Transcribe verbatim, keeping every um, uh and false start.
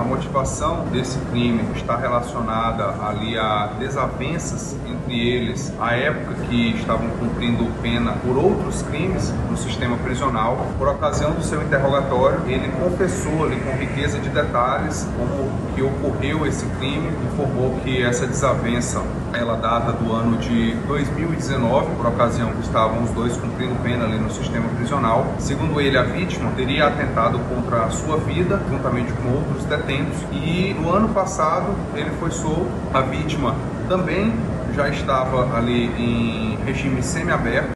a motivação desse crime está relacionada ali a desavenças entre eles, à época que estavam cumprindo pena por outros crimes no sistema prisional. Por ocasião do seu interrogatório, ele confessou ali com riqueza de detalhes como que ocorreu esse crime, informou que essa desavença ela data do ano de dois mil e dezenove, por ocasião que estavam os dois cumprindo pena ali no sistema prisional. Segundo ele, a vítima teria atentado contra a sua vida, juntamente com outros detentos, e no ano passado ele foi solto. A vítima também já estava ali em regime semiaberto.